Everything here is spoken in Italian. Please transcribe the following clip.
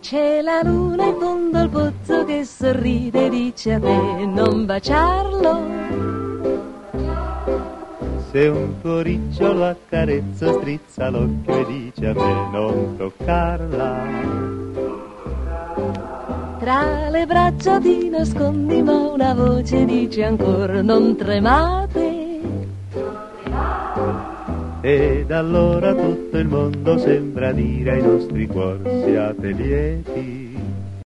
C'è la luna in fondo al pozzo che sorride e dice a te non baciarlo. Se un tuo ricciolo accarezza, strizza l'occhio e dice a me non toccarla. Tra le braccia ti nascondi ma una voce dice ancora non tremate. Ed allora tutto il mondo sembra dire ai nostri cuori siate lieti.